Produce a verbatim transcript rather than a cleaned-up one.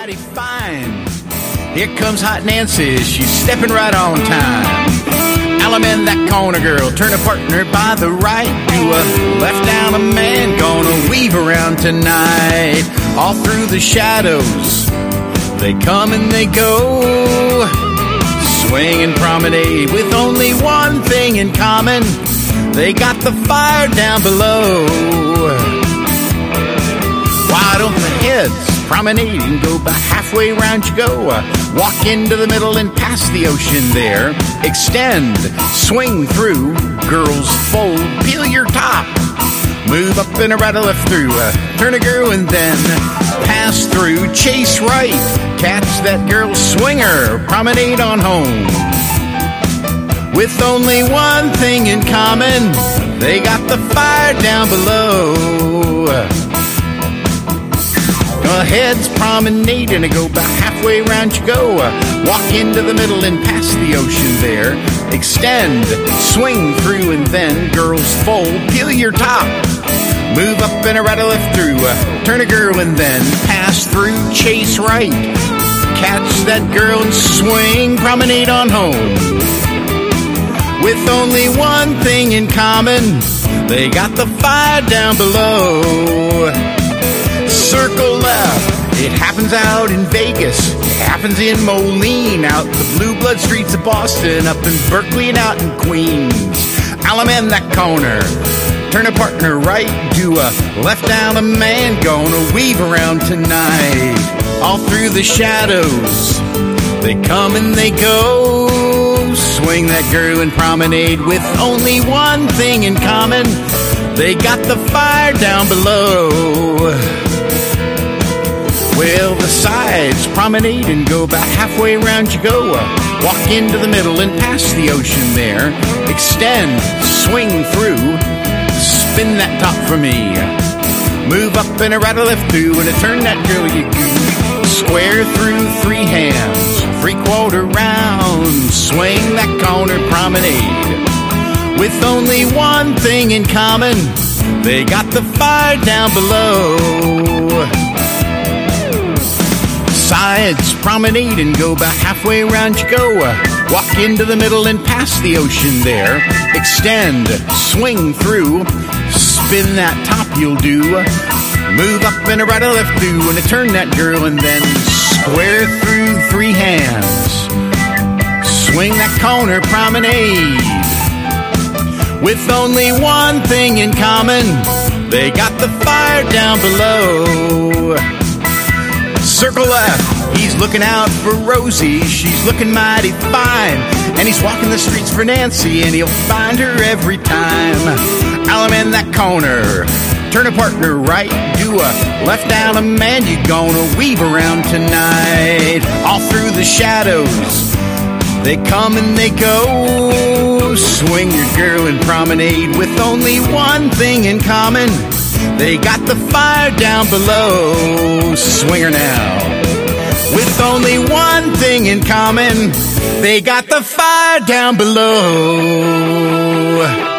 mighty fine. Here comes Hot Nancy, she's stepping right on time. Alum in that corner, girl, turn a partner by the right. Do a left down a man, gonna weave around tonight. All through the shadows, they come and they go. Swing and promenade with only one thing in common. They got the fire down below. Why don't the heads promenade and go about halfway around you go? Walk into the middle and past the ocean there. Extend, swing through, girls fold, peel your top. Move up and a right or left through, uh, turn a girl and then pass through, chase right, catch that girl, swinger, promenade on home. With only one thing in common, they got the fire down below. The heads promenade and go about halfway around you go. Walk into the middle and past the ocean there. Extend, swing through and then girls fold, peel your top. Move up and a right or left through, turn a girl and then pass through, chase right. Catch that girl and swing, promenade on home. With only one thing in common, they got the fire down below. Circle left, it happens out in Vegas, it happens in Moline, out the blue blood streets of Boston, up in Berkeley and out in Queens. Alum in that corner, turn a partner right, do a left down a man, gonna weave around tonight. All through the shadows, they come and they go. Swing that girl and promenade with only one thing in common. They got the fire down below. Well, the sides promenade and go about halfway around you go. Walk into the middle and past the ocean there. Extend, swing through, spin that top for me. Move up and a right or left through and a turn that girl you go. Square through three hands, three quarter round. Swing that corner promenade. With only one thing in common, they got the fire down below. Sides promenade and go about halfway around you go. Walk into the middle and past the ocean there. Extend, swing through, spin that top you'll do. Move up and a right or left through and a turn that girl and then square through three hands. Swing that corner promenade. With only one thing in common, they got the fire down below. Circle left, he's looking out for Rosie, she's looking mighty fine. And he's walking the streets for Nancy, and he'll find her every time. Alum in that corner, turn a partner right, do a left down a man, you're gonna weave around tonight. All through the shadows, they come and they go. Swing your girl and promenade with only one thing in common. They got the fire down below. Swing her now. With only one thing in common, they got the fire down below.